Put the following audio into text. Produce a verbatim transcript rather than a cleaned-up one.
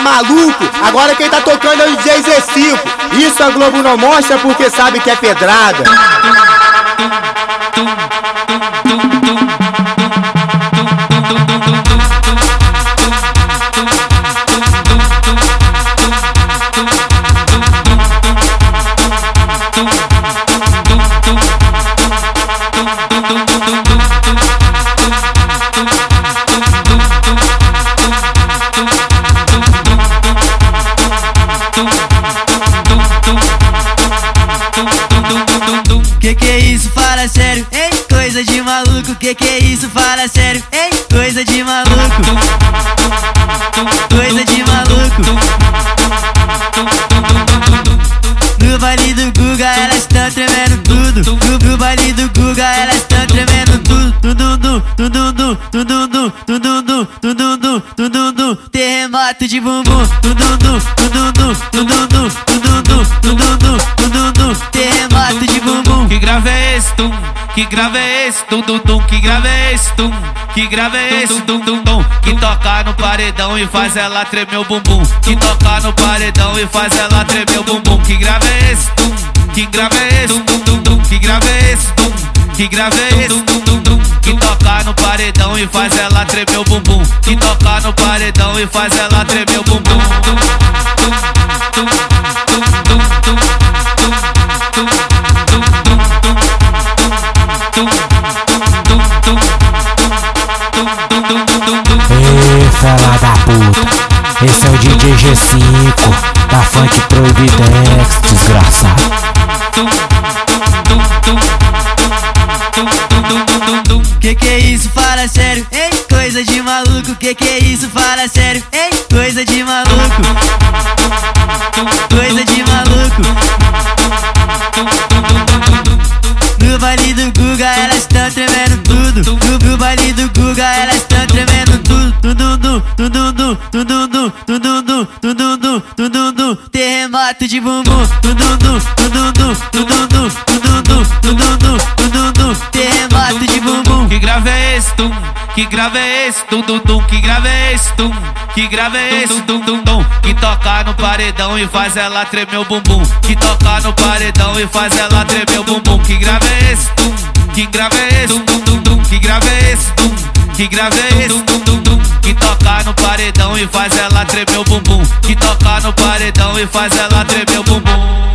maluco? Agora quem tá tocando é o D J Z cinco. Isso a Globo não mostra porque sabe que é pedrada. Que que é isso? Fala sério, hein? Coisa de maluco. Que que é isso? Fala sério, hein? Coisa de maluco. Coisa de maluco. No baile do Guga elas tão tremendo tudo. No, no baile do Guga elas tão tremendo tudo. Tudundu, tudundu, tudundu, tudundu, tudundu, tudundu. Terremoto de bumbum. Tudundu, tudundu, tudundu, tudundu, tudundu, tudundu. Terremoto de bumbum. Que grave é esse, tum? Que grave é esse, tum, tum, tum? Que grave é esse, tum? Que grave é esse, tum, tum, tum? Que toca no paredão e faz ela tremer o bumbum. Que toca no paredão e faz ela tremer o bumbum. Que grave é esse, tum? Que grave é esse, tum, tum, tum? Que grave é esse, tum? Que grave é esse, tum, tum, tum? Que toca no paredão e faz ela tremer o bumbum. Que toca no paredão e faz ela tremer o bumbum. Ei, fela da puta, esse é o D J G cinco da Funk Proibidex, desgraçado. Que que é isso? Fala sério, hein? Coisa de maluco. Que que é isso? Fala sério, hein? Coisa de maluco. Coisa de maluco. No baile do Guga elas tão tremendo tudo. No, no baile do Guga elas tão tremendo tudo. Tudundu, tudundu, tudundu, tudundu, tudundu, tudundu. Terremoto de bumbum. Tudundu, tudundu, tudundu, tudundu, tudundu, tudundu. Terremoto de bumbum. Que grave é esse, tum? Que grave é esse, tum, tum, tum? Que grave é esse, tum? Que grave é esse, tum, tum, tum? Que toca no paredão e faz ela tremer o bumbum. Que toca no paredão e faz ela tremer o bumbum. Que grave é esse, tum? Que grave é esse, tum, tum, tum? Que grave é esse, tum? Que grave é esse, tum, tum, tum? Que toca no paredão e faz ela tremer o bumbum. Que toca no paredão e faz ela tremer o bumbum.